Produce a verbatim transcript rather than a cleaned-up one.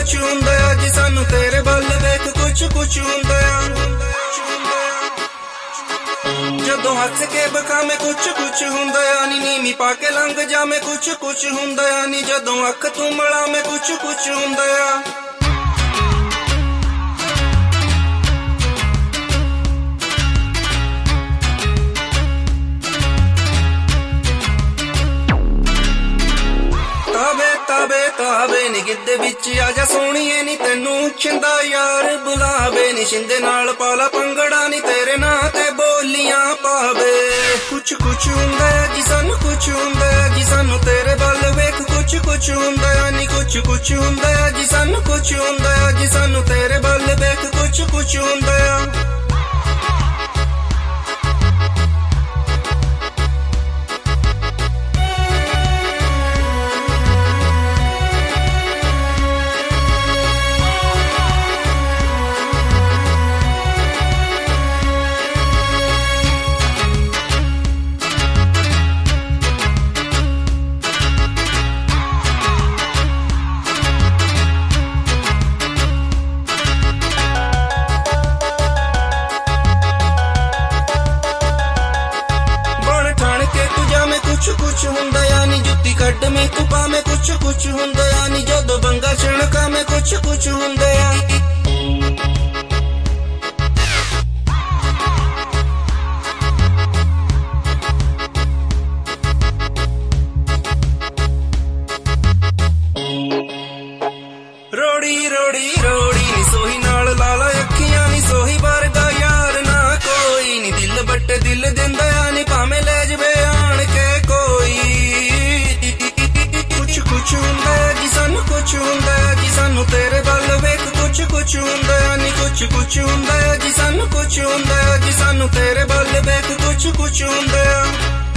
ਕੁਛ ਹੁੰਦਾ ਜੀ ਸਾਨੂੰ ਤੇਰੇ ਵੱਲ ਵੇਖ ਕੁਛ ਕੁਛ ਹੁੰਦਾ ਜਦੋਂ ਹੱਸ ਕੇ ਬਕਾਵੇਂ ਕੁਛ ਕੁਛ ਹੁੰਦਾ ਨੀ ਨੀਵੀਂ ਪਾ ਕੇ ਲੰਘ ਜਾਵੇਂ ਕੁਛ ਕੁਛ ਹੁੰਦਾ ਨੀ ਜਦੋਂ ਅੱਖ ਤੂੰ ਮਿਲਾਵੇਂ ਕੁਛ ਕੁਛ ਹੁੰਦਾ ਤਾਵੇ ਤਾਵੇ ਨੀ ਗਿੱਧੇ ਵਿੱਚ ਆ ਜਾ ਸੋਹਣੀਏ ਨੀ ਤੈਨੂੰ ਛਿੰਦਾ ਯਾਰ ਬੁਲਾਵੇ ਨੀ ਛਿੰਦੇ ਨਾਲ ਪਾਲਾ ਪੰਗੜਾ ਨੀ ਤੇਰੇ ਨਾਂ ਤੇ ਬੋਲੀਆਂ ਪਾਵੇ ਕੁਛ ਕੁਛ ਹੁੰਦਾ ਜੀ ਸਾਨੂੰ ਕੁਛ ਹੁੰਦਾ ਜੀ ਸਾਨੂੰ ਤੇਰੇ ਵੱਲ ਵੇਖ ਕੁਛ ਕੁਛ ਹੁੰਦਾ ਨੀ ਕੁਛ ਕੁਛ ਹੁੰਦਾ ਜੀ ਸਾਨੂੰ ਕੁਛ ਹੁੰਦਾ ਜੀ ਸਾਨੂੰ ਤੇਰੇ ਵੱਲ ਵੇਖ ਕੁਛ ਕੁਛ ਹੁੰਦਾ ਕੁਛ ਕੁਛ ਹੁੰਦਾ ਨੀ ਜੁੱਤੀ ਕੱਢ ਮੈਂ ਤੂੰ ਪਾਵੇਂ ਕੁਛ ਕੁਛ ਹੁੰਦਾ ਨੀ ਜਦੋਂ ਬੰਗਾ ਛਣਕਾ ਮੈਂ ਕੁਛ ਕੁਛ ਹੁੰਦਾ ਰੋੜੀ ਰੋੜੀ ਰੋੜੀ ਨੀ ਸੋਹੀ ਨਾਲ ਲਾਲਾ ਅੱਖੀਆਂ ਨੀ ਸੋਹੀ ਵਰਗਾ ਯਾਰ ਨਾ ਕੋਈ ਨੀ ਦਿਲ ਬੱਟੇ ਦਿਲ ਦਿੰਦਾ ਨੀ ਭਾਵੇਂ ਲੈ ਜਵੇ ਆਣ ਕੇ ਕੁਛ ਹੁੰਦਾ ਜੀ ਸਾਨੂੰ ਕੁਛ ਹੁੰਦਾ ਜੀ ਸਾਨੂੰ ਤੇਰੇ ਵੱਲ ਵੇਖ ਕੁਛ ਕੁਛ ਹੁੰਦਾ ਨੀ ਕੁਛ ਕੁਛ ਹੁੰਦਾ ਜੀ ਸਾਨੂੰ ਕੁਛ ਹੁੰਦਾ ਜੀ ਸਾਨੂੰ ਤੇਰੇ ਵੱਲ ਵੇਖ ਕੁਛ ਕੁਛ ਹੁੰਦਾ